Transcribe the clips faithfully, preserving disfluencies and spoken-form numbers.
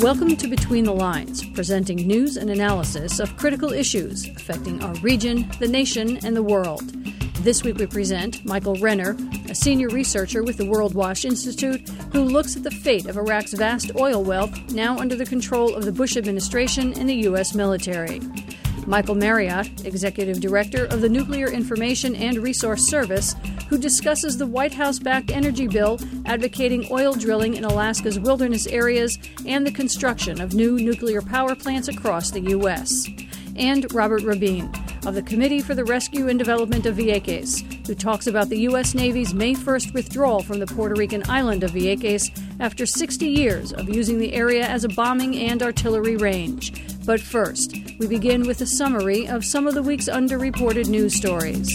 Welcome to Between the Lines, presenting news and analysis of critical issues affecting our region, the nation, and the world. This week we present Michael Renner, a senior researcher with the World Watch Institute, who looks at the fate of Iraq's vast oil wealth now under the control of the Bush administration and the U S military. Michael Marriott, executive director of the Nuclear Information and Resource Service, who discusses the White House-backed energy bill advocating oil drilling in Alaska's wilderness areas and the construction of new nuclear power plants across the U S. And Robert Rabin, of the Committee for the Rescue and Development of Vieques, who talks about the U S. Navy's May first withdrawal from the Puerto Rican island of Vieques after sixty years of using the area as a bombing and artillery range. But first, we begin with a summary of some of the week's underreported news stories.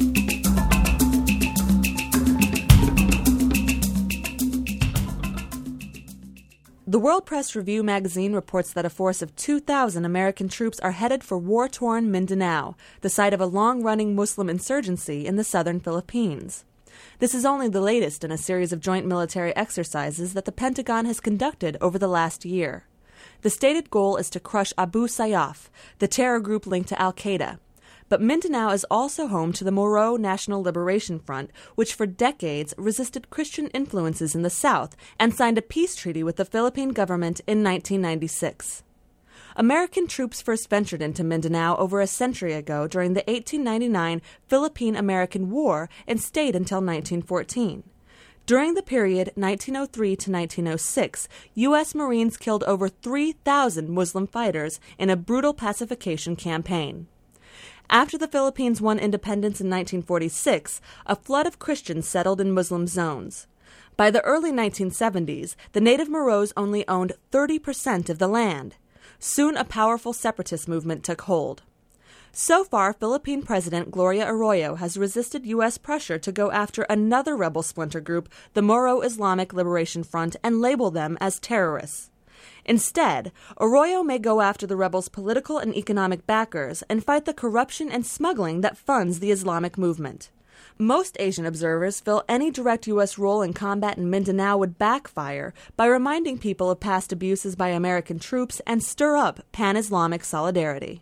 The World Press Review magazine reports that a force of two thousand American troops are headed for war-torn Mindanao, the site of a long-running Muslim insurgency in the southern Philippines. This is only the latest in a series of joint military exercises that the Pentagon has conducted over the last year. The stated goal is to crush Abu Sayyaf, the terror group linked to al-Qaeda. But Mindanao is also home to the Moro National Liberation Front, which for decades resisted Christian influences in the south and signed a peace treaty with the Philippine government in nineteen ninety-six. American troops first ventured into Mindanao over a century ago during the eighteen ninety-nine Philippine-American War and stayed until nineteen fourteen. During the period nineteen oh three to nineteen oh six, U S. Marines killed over three thousand Muslim fighters in a brutal pacification campaign. After the Philippines won independence in nineteen forty-six, a flood of Christians settled in Muslim zones. By the early nineteen seventies, the native Moros only owned thirty percent of the land. Soon a powerful separatist movement took hold. So far, Philippine President Gloria Arroyo has resisted U S pressure to go after another rebel splinter group, the Moro Islamic Liberation Front, and label them as terrorists. Instead, Arroyo may go after the rebels' political and economic backers and fight the corruption and smuggling that funds the Islamic movement. Most Asian observers feel any direct U S role in combat in Mindanao would backfire by reminding people of past abuses by American troops and stir up pan-Islamic solidarity.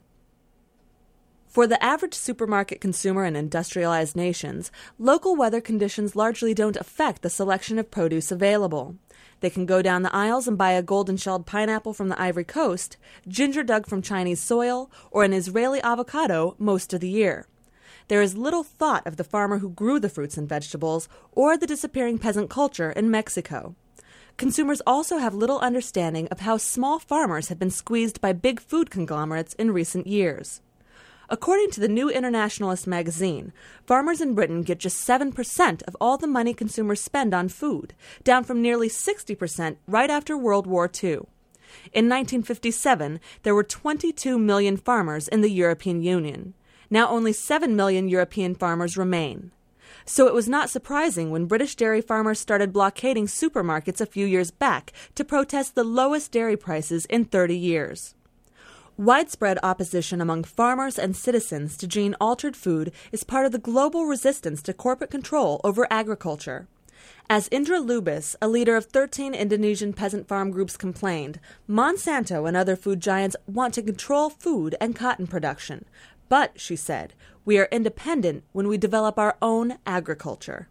For the average supermarket consumer in industrialized nations, local weather conditions largely don't affect the selection of produce available. They can go down the aisles and buy a golden-shelled pineapple from the Ivory Coast, ginger dug from Chinese soil, or an Israeli avocado most of the year. There is little thought of the farmer who grew the fruits and vegetables or the disappearing peasant culture in Mexico. Consumers also have little understanding of how small farmers have been squeezed by big food conglomerates in recent years. According to the New Internationalist magazine, farmers in Britain get just seven percent of all the money consumers spend on food, down from nearly sixty percent right after World War Two. In nineteen fifty-seven, there were twenty-two million farmers in the European Union. Now only seven million European farmers remain. So it was not surprising when British dairy farmers started blockading supermarkets a few years back to protest the lowest dairy prices in thirty years. Widespread opposition among farmers and citizens to gene-altered food is part of the global resistance to corporate control over agriculture. As Indra Lubis, a leader of thirteen Indonesian peasant farm groups, complained, Monsanto and other food giants want to control food and cotton production. But, she said, we are independent when we develop our own agriculture.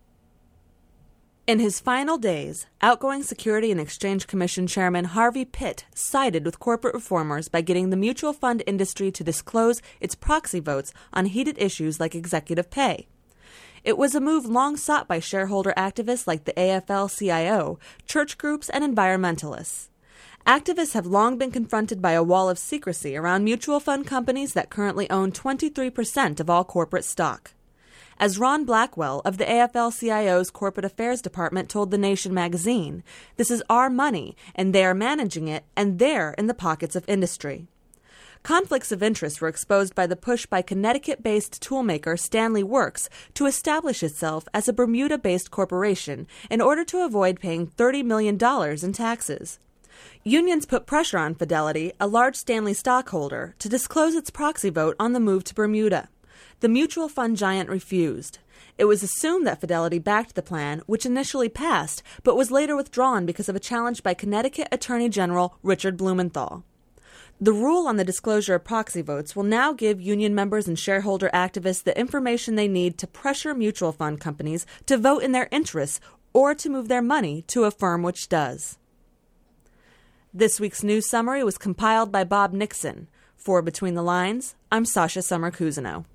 In his final days, outgoing Security and Exchange Commission Chairman Harvey Pitt sided with corporate reformers by getting the mutual fund industry to disclose its proxy votes on heated issues like executive pay. It was a move long sought by shareholder activists like the A F L C I O, church groups, and environmentalists. Activists have long been confronted by a wall of secrecy around mutual fund companies that currently own twenty-three percent of all corporate stock. As Ron Blackwell of the A F L C I O's Corporate Affairs Department told The Nation magazine, this is our money, and they are managing it, and they're in the pockets of industry. Conflicts of interest were exposed by the push by Connecticut-based toolmaker Stanley Works to establish itself as a Bermuda-based corporation in order to avoid paying thirty million dollars in taxes. Unions put pressure on Fidelity, a large Stanley stockholder, to disclose its proxy vote on the move to Bermuda. the mutual fund giant refused. It was assumed that Fidelity backed the plan, which initially passed, but was later withdrawn because of a challenge by Connecticut Attorney General Richard Blumenthal. The rule on the disclosure of proxy votes will now give union members and shareholder activists the information they need to pressure mutual fund companies to vote in their interests or to move their money to a firm which does. This week's news summary was compiled by Bob Nixon. For Between the Lines, I'm Sasha Summer-Cousineau.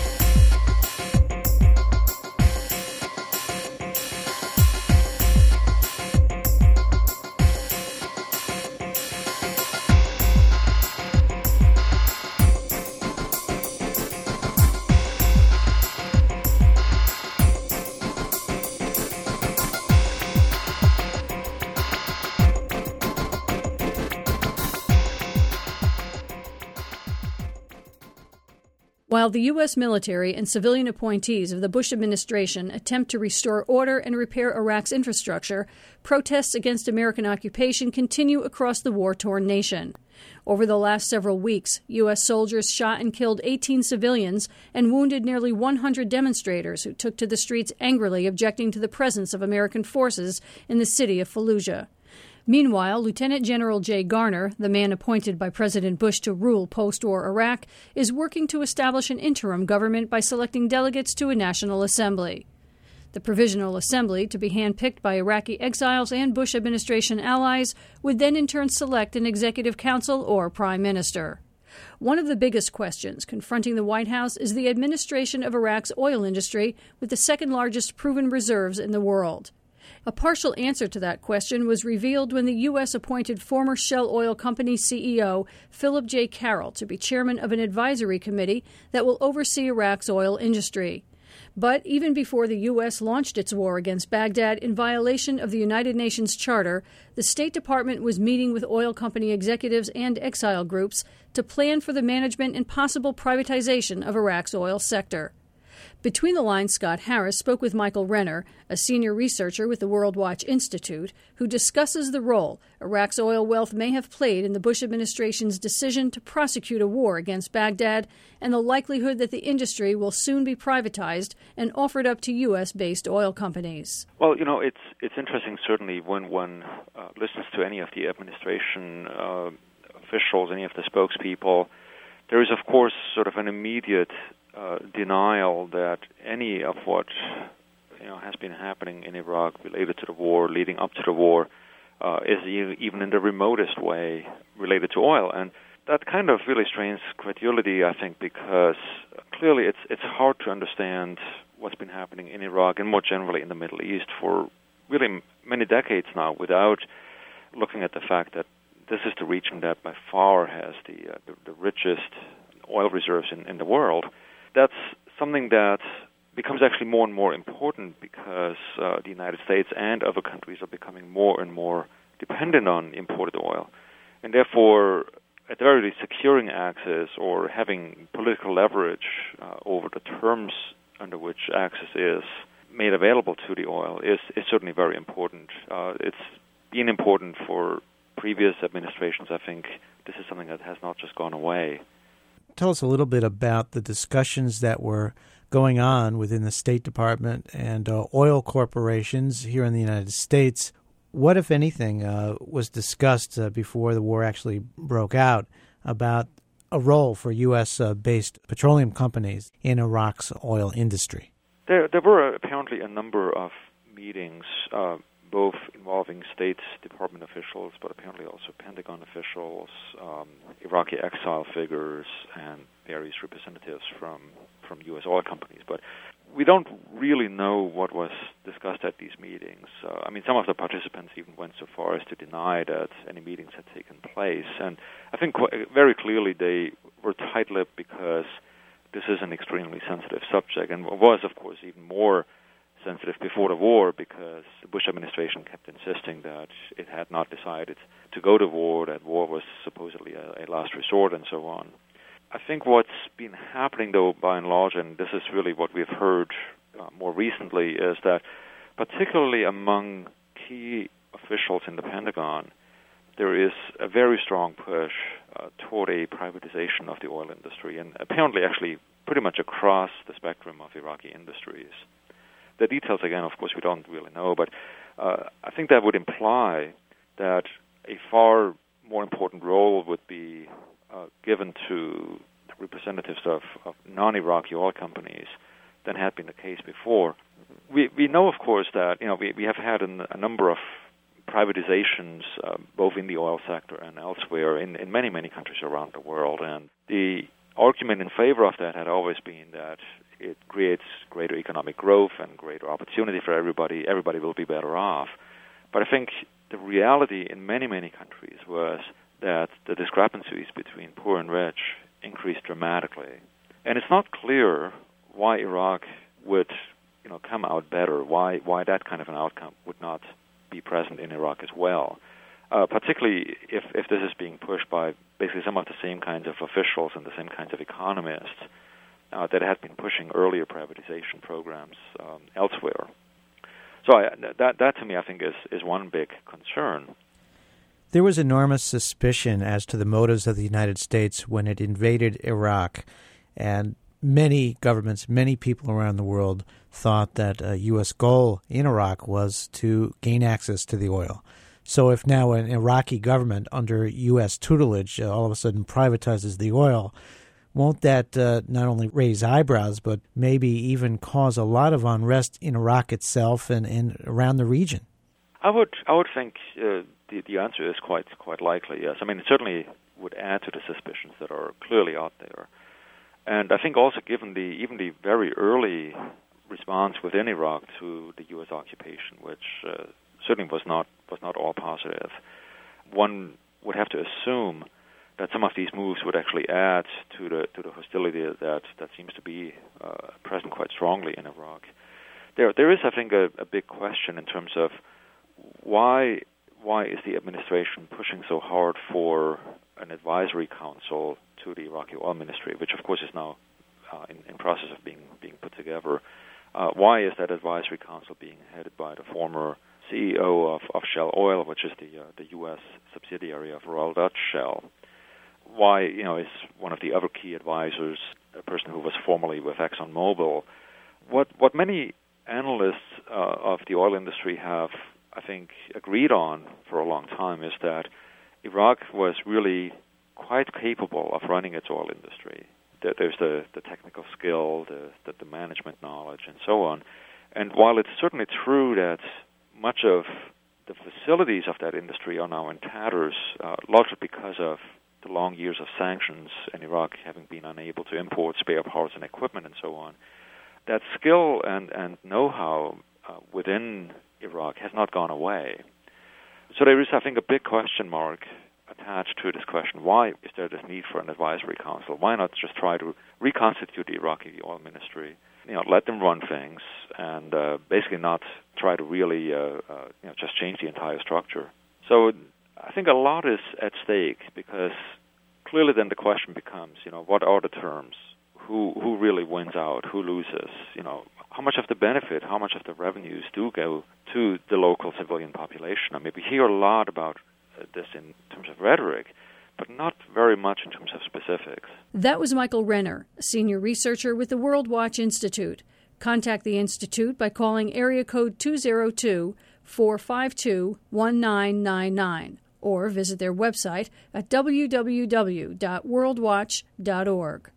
While the U S military and civilian appointees of the Bush administration attempt to restore order and repair Iraq's infrastructure, protests against American occupation continue across the war-torn nation. Over the last several weeks, U S soldiers shot and killed eighteen civilians and wounded nearly one hundred demonstrators who took to the streets angrily objecting to the presence of American forces in the city of Fallujah. Meanwhile, Lieutenant General Jay Garner, the man appointed by President Bush to rule post-war Iraq, is working to establish an interim government by selecting delegates to a national assembly. The Provisional Assembly, to be handpicked by Iraqi exiles and Bush administration allies, would then in turn select an executive council or prime minister. One of the biggest questions confronting the White House is the administration of Iraq's oil industry, with the second largest proven reserves in the world. A partial answer to that question was revealed when the U S appointed former Shell Oil Company C E O Philip J. Carroll to be chairman of an advisory committee that will oversee Iraq's oil industry. But even before the U S launched its war against Baghdad in violation of the United Nations Charter, the State Department was meeting with oil company executives and exile groups to plan for the management and possible privatization of Iraq's oil sector. Between the Lines, Scott Harris spoke with Michael Renner, a senior researcher with the World Watch Institute, who discusses the role Iraq's oil wealth may have played in the Bush administration's decision to prosecute a war against Baghdad and the likelihood that the industry will soon be privatized and offered up to U S-based oil companies. Well, you know, it's it's interesting, certainly, when one uh, listens to any of the administration uh, officials, any of the spokespeople. There is, of course, sort of an immediate Uh, denial that any of what you know has been happening in Iraq related to the war, leading up to the war, uh, is e- even in the remotest way related to oil, and that kind of really strains credulity, I think, because clearly it's it's hard to understand what's been happening in Iraq and more generally in the Middle East for really many decades now without looking at the fact that this is the region that by far has the uh, the, the richest oil reserves in, in the world. That's something that becomes actually more and more important because uh, the United States and other countries are becoming more and more dependent on imported oil. And therefore, at the very least, securing access or having political leverage uh, over the terms under which access is made available to the oil is, is certainly very important. Uh, it's been important for previous administrations. I think this is something that has not just gone away. Tell us a little bit about the discussions that were going on within the State Department and uh, oil corporations here in the United States. What, if anything, uh, was discussed uh, before the war actually broke out about a role for U S-based uh, petroleum companies in Iraq's oil industry? There, there were apparently a number of meetings, uh, both involving State Department officials, but apparently also Pentagon officials, um, Iraqi exile figures, and various representatives from, from U S oil companies. But we don't really know what was discussed at these meetings. Uh, I mean, some of the participants even went so far as to deny that any meetings had taken place. And I think qu- very clearly they were tight-lipped because this is an extremely sensitive subject, and was, of course, even more sensitive before the war because the Bush administration kept insisting that it had not decided to go to war, that war was supposedly a, a last resort, and so on. I think what's been happening, though, by and large, and this is really what we've heard uh, more recently, is that particularly among key officials in the Pentagon, there is a very strong push uh, toward a privatization of the oil industry, and apparently actually pretty much across the spectrum of Iraqi industries. The details, again, of course, we don't really know, but uh, I think that would imply that a far more important role would be uh, given to representatives of, of non-Iraqi oil companies than had been the case before. We we know, of course, that you know we, we have had an, a number of privatizations, uh, both in the oil sector and elsewhere, in, in many, many countries around the world. And the argument in favor of that had always been that it creates greater economic growth and greater opportunity for everybody. Everybody will be better off. But I think the reality in many, many countries was that the discrepancies between poor and rich increased dramatically. And it's not clear why Iraq would, you know, come out better, why why that kind of an outcome would not be present in Iraq as well, uh, particularly if, if this is being pushed by basically some of the same kinds of officials and the same kinds of economists uh, that had been pushing earlier privatization programs um, elsewhere. So I, that, that to me, I think, is, is one big concern. There was enormous suspicion as to the motives of the United States when it invaded Iraq, and many governments, many people around the world thought that a U S goal in Iraq was to gain access to the oil. So if now an Iraqi government under U S tutelage uh, all of a sudden privatizes the oil, won't that uh, not only raise eyebrows, but maybe even cause a lot of unrest in Iraq itself and, and around the region? I would I would think uh, the, the answer is quite quite likely, yes. I mean, it certainly would add to the suspicions that are clearly out there. And I think also given the even the very early response within Iraq to the U S occupation, which uh, certainly was not was not all positive, one would have to assume that some of these moves would actually add to the to the hostility that that seems to be uh, present quite strongly in Iraq. There there is, I think, a, a big question in terms of why why is the administration pushing so hard for an advisory council to the Iraqi oil ministry, which of course is now uh, in, in process of being being put together. Uh, why is that advisory council being headed by the former C E O of, of Shell Oil, which is the uh, the U S subsidiary of Royal Dutch Shell? Why, you know, is one of the other key advisors a person who was formerly with ExxonMobil? What what many analysts uh, of the oil industry have, I think, agreed on for a long time is that Iraq was really quite capable of running its oil industry. There's the, the technical skill, the, the, the management knowledge, and so on. And while it's certainly true that much of the facilities of that industry are now in tatters, uh, largely because of the long years of sanctions and Iraq having been unable to import spare parts and equipment and so on, that skill and, and know-how uh, within Iraq has not gone away. So there is, I think, a big question mark attached to this question. Why is there this need for an advisory council? Why not just try to reconstitute the Iraqi oil ministry, you know, let them run things, and uh, basically not try to really uh, uh, you know, just change the entire structure? So I think a lot is at stake, because clearly then the question becomes, you know, what are the terms? Who who really wins out? Who loses? You know, how much of the benefit, how much of the revenues do go to the local civilian population? I mean, we hear a lot about uh, this in terms of rhetoric, but not very much in terms of specifics. That was Michael Renner, a senior researcher with the World Watch Institute. Contact the Institute by calling area code two oh two, four five two, one nine nine nine or visit their website at w w w dot world watch dot org.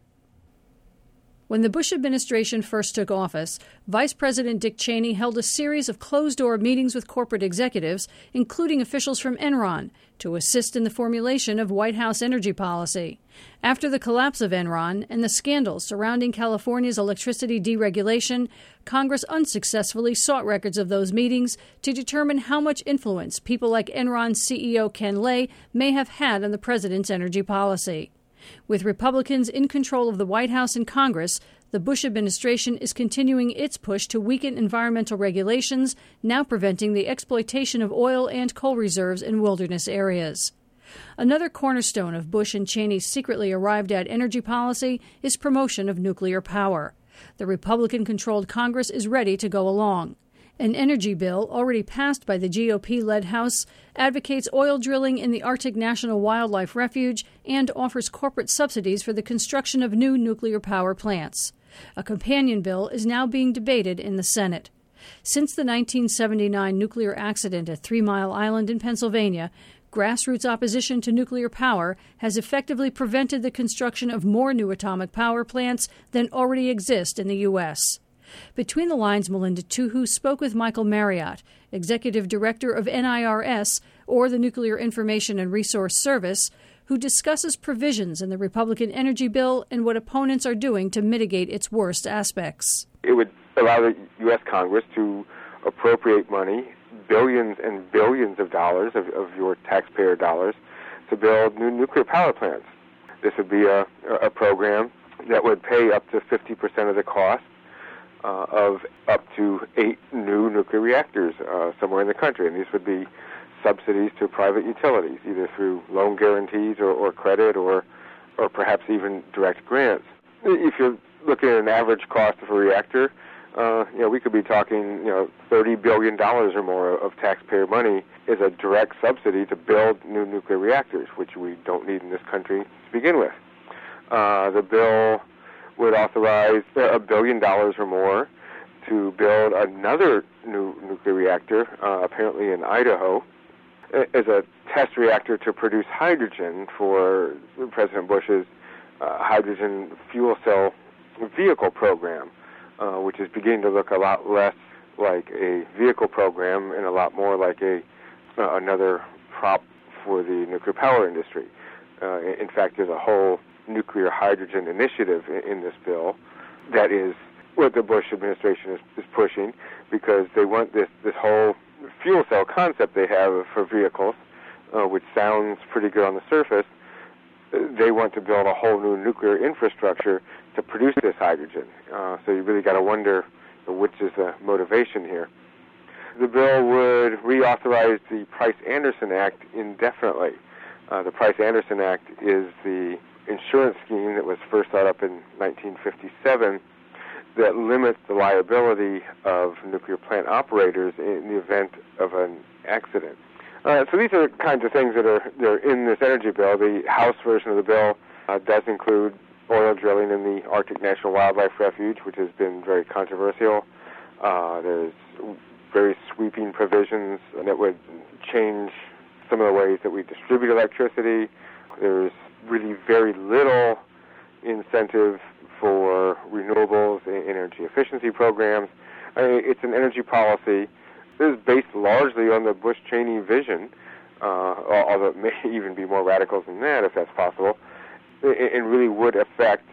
When the Bush administration first took office, Vice President Dick Cheney held a series of closed-door meetings with corporate executives, including officials from Enron, to assist in the formulation of White House energy policy. After the collapse of Enron and the scandals surrounding California's electricity deregulation, Congress unsuccessfully sought records of those meetings to determine how much influence people like Enron's C E O Ken Lay may have had on the president's energy policy. With Republicans in control of the White House and Congress, the Bush administration is continuing its push to weaken environmental regulations, now preventing the exploitation of oil and coal reserves in wilderness areas. Another cornerstone of Bush and Cheney's secretly arrived-at energy policy is promotion of nuclear power. The Republican-controlled Congress is ready to go along. An energy bill already passed by the G O P-led House advocates oil drilling in the Arctic National Wildlife Refuge and offers corporate subsidies for the construction of new nuclear power plants. A companion bill is now being debated in the Senate. Since the nineteen seventy-nine nuclear accident at Three Mile Island in Pennsylvania, grassroots opposition to nuclear power has effectively prevented the construction of more new atomic power plants than already exist in the U S. Between the Lines, Melinda Tuhu spoke with Michael Marriott, Executive Director of N I R S, or the Nuclear Information and Resource Service, who discusses provisions in the Republican energy bill and what opponents are doing to mitigate its worst aspects. It would allow the U S. Congress to appropriate money, billions and billions of dollars of, of your taxpayer dollars, to build new nuclear power plants. This would be a, a program that would pay up to fifty percent of the cost uh, of up to eight new nuclear reactors uh, somewhere in the country. And these would be subsidies to private utilities, either through loan guarantees or, or credit or, or perhaps even direct grants. If you're looking at an average cost of a reactor, Uh, you know, we could be talking, you know, thirty billion dollars or more of taxpayer money is a direct subsidy to build new nuclear reactors, which we don't need in this country to begin with. Uh, the bill would authorize a billion dollars or more to build another new nuclear reactor, uh, apparently in Idaho, as a test reactor to produce hydrogen for President Bush's uh, hydrogen fuel cell vehicle program. Uh, which is beginning to look a lot less like a vehicle program and a lot more like a uh, another prop for the nuclear power industry. Uh, in fact, there's a whole nuclear hydrogen initiative in, in this bill that is what the Bush administration is, is pushing, because they want this, this whole fuel cell concept they have for vehicles, uh, which sounds pretty good on the surface. They want to build a whole new nuclear infrastructure to produce this hydrogen. Uh, so you really got to wonder which is the motivation here. The bill would reauthorize the Price-Anderson Act indefinitely. Uh, the Price-Anderson Act is the insurance scheme that was first thought up in nineteen fifty-seven that limits the liability of nuclear plant operators in the event of an accident. Uh, so these are the kinds of things that are they're in this energy bill. The House version of the bill uh, does include oil drilling in the Arctic National Wildlife Refuge, which has been very controversial. Uh, there's very sweeping provisions that would change some of the ways that we distribute electricity. There's really very little incentive for renewables and energy efficiency programs. I mean, it's an energy policy that is based largely on the Bush-Cheney vision, uh, although it may even be more radical than that, if that's possible. It really would affect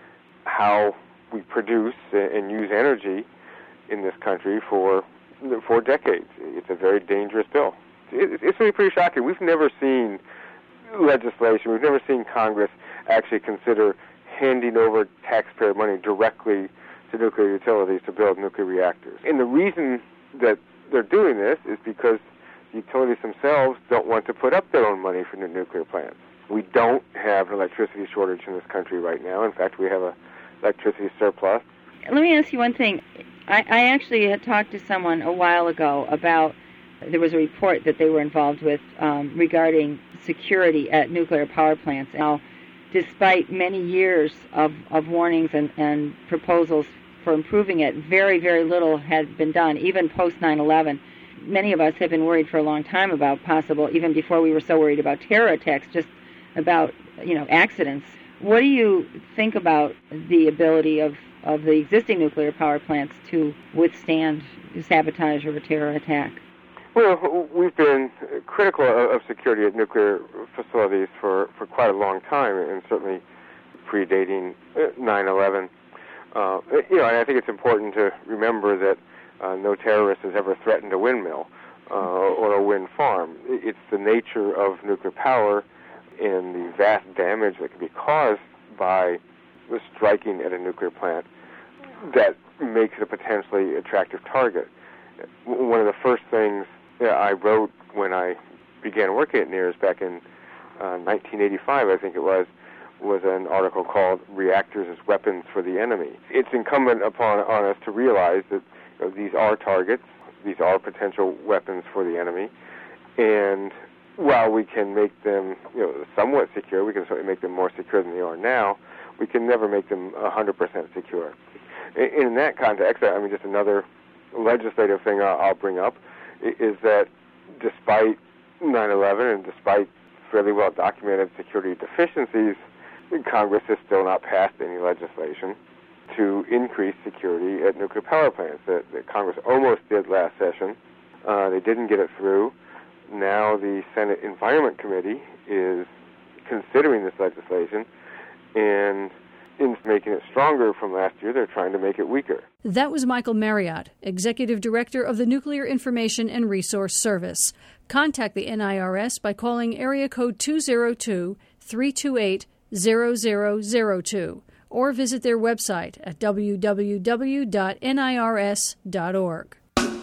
how we produce and use energy in this country for for decades. It's a very dangerous bill. It's really pretty shocking. We've never seen legislation, we've never seen Congress actually consider handing over taxpayer money directly to nuclear utilities to build nuclear reactors. And the reason that they're doing this is because the utilities themselves don't want to put up their own money for new nuclear plants. We don't have an electricity shortage in this country right now. In fact, we have an electricity surplus. Let me ask you one thing. I, I actually had talked to someone a while ago about, there was a report that they were involved with um, regarding security at nuclear power plants. Now, despite many years of, of warnings and, and proposals for improving it, very, very little had been done, even post nine eleven. Many of us have been worried for a long time about possible, even before we were so worried about terror attacks, just about, you know, accidents. What do you think about the ability of, of the existing nuclear power plants to withstand sabotage or a terror attack? Well, we've been critical of security at nuclear facilities for, for quite a long time, and certainly predating nine eleven. Uh, you know, and I think it's important to remember that uh, no terrorist has ever threatened a windmill uh, or a wind farm. It's the nature of nuclear power and the vast damage that can be caused by striking at a nuclear plant that makes it a potentially attractive target. One of the first things that I wrote when I began working at NIRS back in uh, nineteen eighty-five, I think it was, was an article called Reactors as Weapons for the Enemy. It's incumbent upon on us to realize that you know, these are targets. these are potential weapons for the enemy. And while we can make them, you know, somewhat secure, we can certainly make them more secure than they are now, we can never make them one hundred percent secure. In, in that context, I mean, just another legislative thing I'll, I'll bring up is that despite nine eleven and despite fairly well-documented security deficiencies, Congress has still not passed any legislation to increase security at nuclear power plants. That, that Congress almost did last session. Uh, they didn't get it through. Now the Senate Environment Committee is considering this legislation, and in making it stronger from last year, they're trying to make it weaker. That was Michael Marriott, Executive Director of the Nuclear Information and Resource Service. Contact the N I R S by calling area code two oh two, three two eight, zero zero zero two or visit their website at w w w dot n i r s dot org.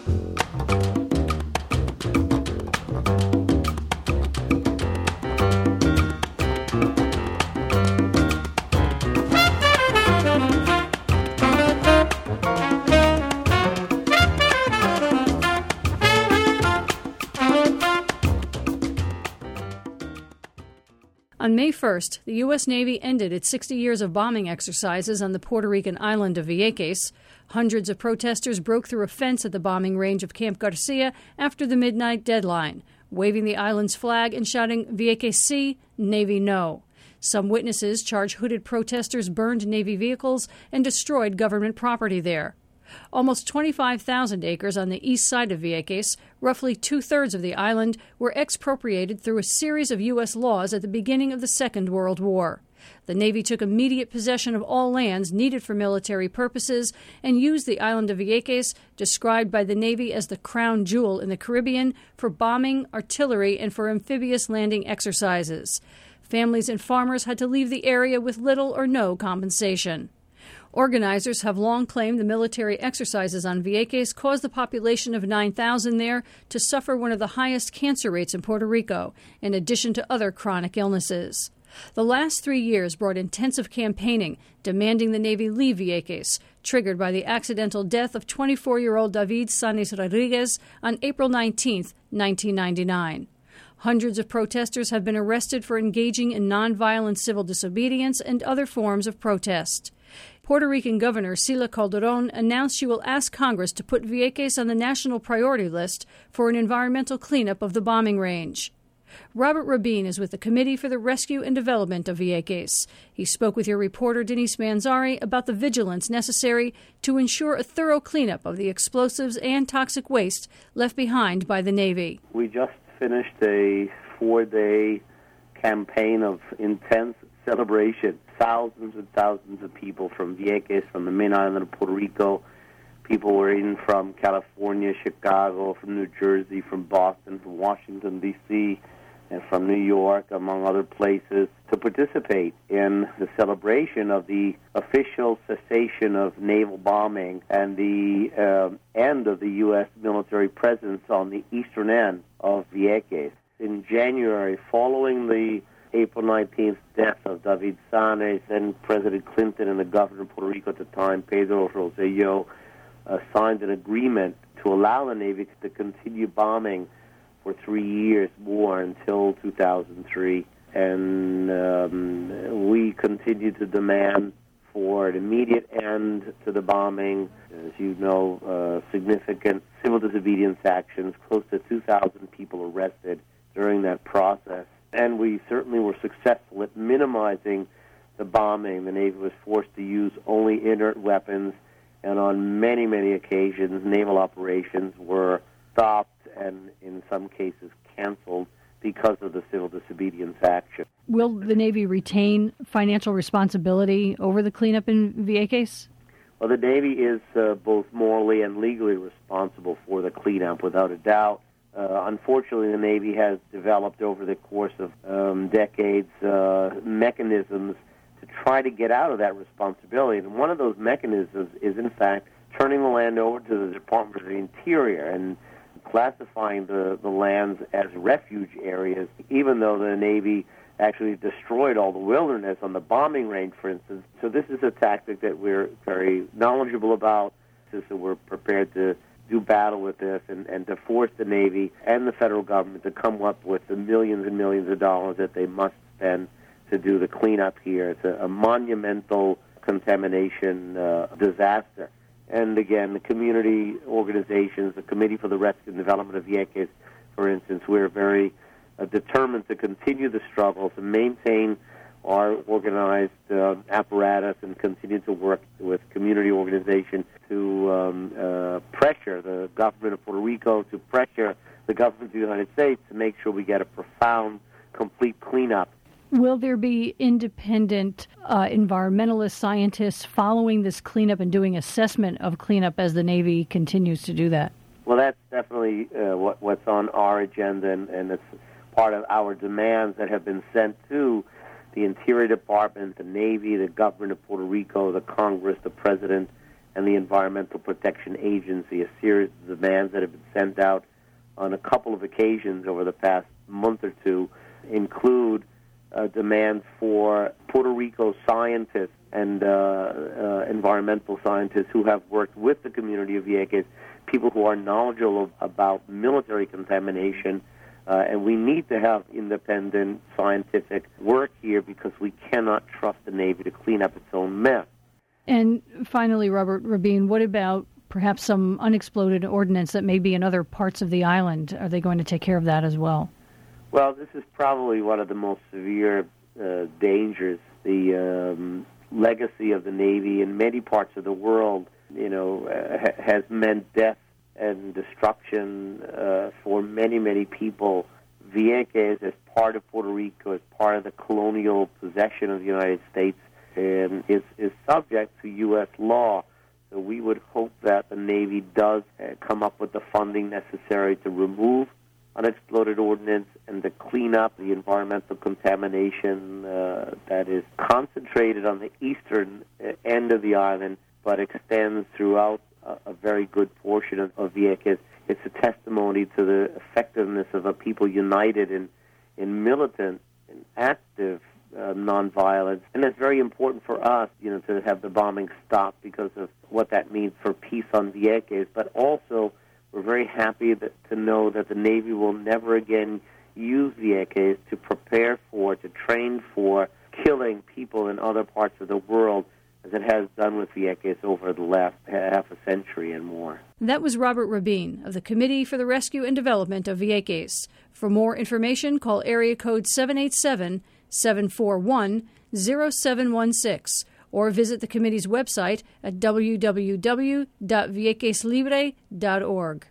On May first, the U S. Navy ended its sixty years of bombing exercises on the Puerto Rican island of Vieques. Hundreds of protesters broke through a fence at the bombing range of Camp Garcia after the midnight deadline, waving the island's flag and shouting, "Vieques sí, Navy no." Some witnesses charge hooded protesters burned Navy vehicles and destroyed government property there. Almost twenty-five thousand acres on the east side of Vieques, roughly two-thirds of the island, were expropriated through a series of U S laws at the beginning of the Second World War. The Navy took immediate possession of all lands needed for military purposes and used the island of Vieques, described by the Navy as the crown jewel in the Caribbean, for bombing, artillery, and for amphibious landing exercises. Families and farmers had to leave the area with little or no compensation. Organizers have long claimed the military exercises on Vieques caused the population of nine thousand there to suffer one of the highest cancer rates in Puerto Rico, in addition to other chronic illnesses. The last three years brought intensive campaigning demanding the Navy leave Vieques, triggered by the accidental death of twenty-four-year-old David Sanis Rodriguez on April nineteenth, nineteen ninety-nine. Hundreds of protesters have been arrested for engaging in nonviolent civil disobedience and other forms of protest. Puerto Rican Governor Sila Calderon announced she will ask Congress to put Vieques on the national priority list for an environmental cleanup of the bombing range. Robert Rabin is with the Committee for the Rescue and Development of Vieques. He spoke with your reporter Denise Manzari about the vigilance necessary to ensure a thorough cleanup of the explosives and toxic waste left behind by the Navy. We just finished a four-day campaign of intense celebration. Thousands and thousands of people from Vieques, from the main island of Puerto Rico. People were in from California, Chicago, from New Jersey, from Boston, from Washington, D C, and from New York, among other places, to participate in the celebration of the official cessation of naval bombing and the uh, end of the U S military presence on the eastern end of Vieques. In January, following the April nineteenth death of David Sanis, then President Clinton and the governor of Puerto Rico at the time, Pedro Rosselló, uh, signed an agreement to allow the Navy to continue bombing for three years more until two thousand three. And um, we continue to demand for an immediate end to the bombing. As you know, uh, significant civil disobedience actions, close to two thousand people arrested during that process. And we certainly were successful at minimizing the bombing. The Navy was forced to use only inert weapons, and on many, many occasions, naval operations were stopped and, in some cases, canceled because of the civil disobedience action. Will the Navy retain financial responsibility over the cleanup in Vieques? Well, the Navy is uh, both morally and legally responsible for the cleanup, without a doubt. Uh, unfortunately, the Navy has developed over the course of um, decades uh, mechanisms to try to get out of that responsibility. And one of those mechanisms is, in fact, turning the land over to the Department of the Interior and classifying the, the lands as refuge areas, even though the Navy actually destroyed all the wilderness on the bombing range, for instance. So this is a tactic that we're very knowledgeable about, so we're prepared to do battle with this and, and to force the Navy and the federal government to come up with the millions and millions of dollars that they must spend to do the cleanup here. It's a, a monumental contamination uh, disaster. And again, the community organizations, the Committee for the Rescue and Development of Vieques, for instance, we're very uh, determined to continue the struggle, to maintain our organized uh, apparatus and continue to work with community organizations to um, uh, pressure the government of Puerto Rico, to pressure the government of the United States to make sure we get a profound, complete cleanup. Will there be independent uh, environmentalist scientists following this cleanup and doing assessment of cleanup as the Navy continues to do that? Well, that's definitely uh, what, what's on our agenda, and, and it's part of our demands that have been sent to the Interior Department, the Navy, the government of Puerto Rico, the Congress, the President, and the Environmental Protection Agency. A series of demands that have been sent out on a couple of occasions over the past month or two include uh, demands for Puerto Rico scientists and uh, uh, environmental scientists who have worked with the community of Vieques, people who are knowledgeable about military contamination. Uh, and we need to have independent scientific work here because we cannot trust the Navy to clean up its own mess. And finally, Robert Rabin, what about perhaps some unexploded ordnance that may be in other parts of the island? Are they going to take care of that as well? Well, this is probably one of the most severe uh, dangers. The um, legacy of the Navy in many parts of the world, you know, uh, ha- has meant death and destruction uh, for many, many people. Vieques, as part of Puerto Rico, as part of the colonial possession of the United States, um, is, is subject to U S law. So we would hope that the Navy does uh, come up with the funding necessary to remove unexploded ordnance and to clean up the environmental contamination uh, that is concentrated on the eastern uh, end of the island but extends throughout a very good portion of, of Vieques. It's a testimony to the effectiveness of a people united in, in militant and active uh, nonviolence. And it's very important for us, you know, to have the bombing stop because of what that means for peace on Vieques. But also, we're very happy that, to know that the Navy will never again use Vieques to prepare for, to train for killing people in other parts of the world, as it has done with Vieques over the last half a century and more. That was Robert Rabin of the Committee for the Rescue and Development of Vieques. For more information, call area code seven eight seven, seven four one, zero seven one six or visit the committee's website at w w w dot vieques libre dot org.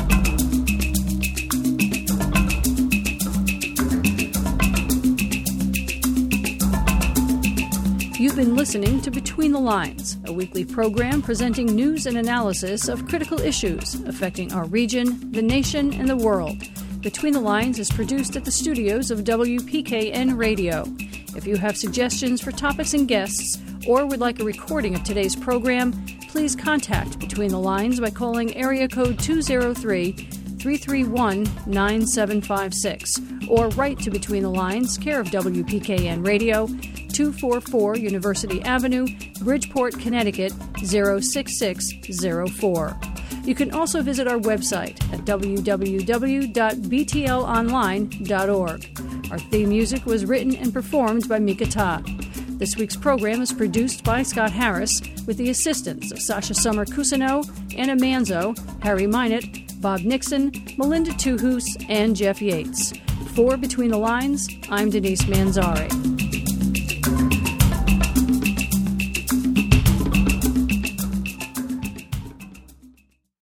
You've been listening to Between the Lines, a weekly program presenting news and analysis of critical issues affecting our region, the nation, and the world. Between the Lines is produced at the studios of W P K N Radio. If you have suggestions for topics and guests, or would like a recording of today's program, please contact Between the Lines by calling area code two oh three, three three one, nine seven five six or write to Between the Lines, care of W P K N Radio, two forty-four University Avenue, Bridgeport, Connecticut, zero six six zero four. You can also visit our website at w w w dot b t l online dot org. Our theme music was written and performed by Mika Ta. This week's program is produced by Scott Harris with the assistance of Sasha Summer Cusino, Anna Manzo, Harry Minott, Bob Nixon, Melinda Tuhus, and Jeff Yates. For Between the Lines, I'm Denise Manzari.